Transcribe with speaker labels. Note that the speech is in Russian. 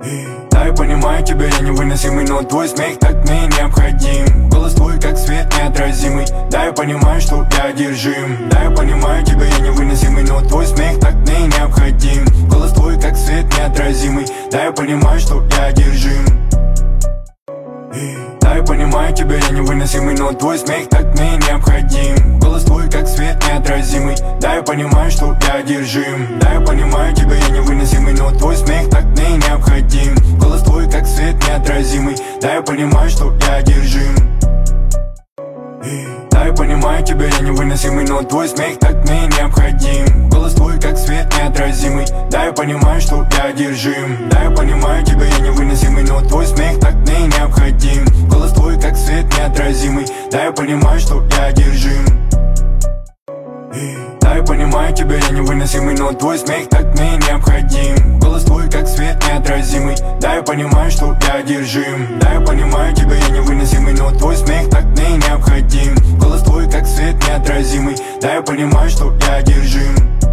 Speaker 1: Да, я понимаю тебя, я невыносимый, но твой смех так мне необходим. Голос твой, как свет неотразимый. Да, я понимаю, что я одержим. Да, я понимаю тебя, я невыносимый, но твой смех так мне необходим. Голос твой, как свет неотразимый. Да, я понимаю, что я одержим. Да, я понимаю тебя, я невыносимый, но твой смех так мне необходим. Голос твой, как свет неотразимый. Да, я понимаю, что я одержим. Да, я понимаю тебя, я невыносимый, но твой смех так мне необходим. Голос твой, как свет неотразимый. Да, я понимаю, что я одержим. Да, я понимаю тебя, я невыносимый, но твой смех так мне необходим. Голос твой, как свет неотразимый. Да, я понимаю, что я одержим. Да, я понимаю тебя, я невыносимый, но твой смех так мне необходим. Голос твой, как свет неотразимый. Да, я понимаю, что я одержим. Да, я понимаю тебя, я невыносимый, но твой смех так мне необходим. Голос твой, как свет неотразимый. Да, я понимаю, что я одержим. Да, я понимаю тебя, я невыносимый, но твой смех так мне необходим. Голос твой, как свет неотразимый. Да, я понимаю, что я одержим.